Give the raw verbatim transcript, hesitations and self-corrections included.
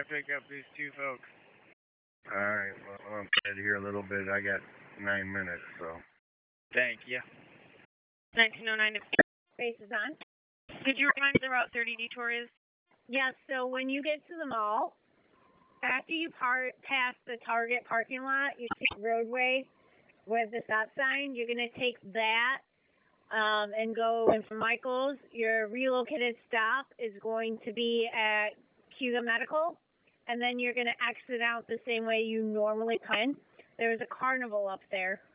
pick up these two folks? Alright, well, I'm head here a little bit. I got nine minutes, so. Thank you. nineteen oh nine Space is on. Could you remind me the Route thirty detour is? Yes, so when you get to the mall, after you part past the Target parking lot, you see the roadway with the stop sign. You're going to take that um, and go in for Michael's. Your relocated stop is going to be at Cuba Medical, and then you're going to exit out the same way you normally come in. There's a carnival up there.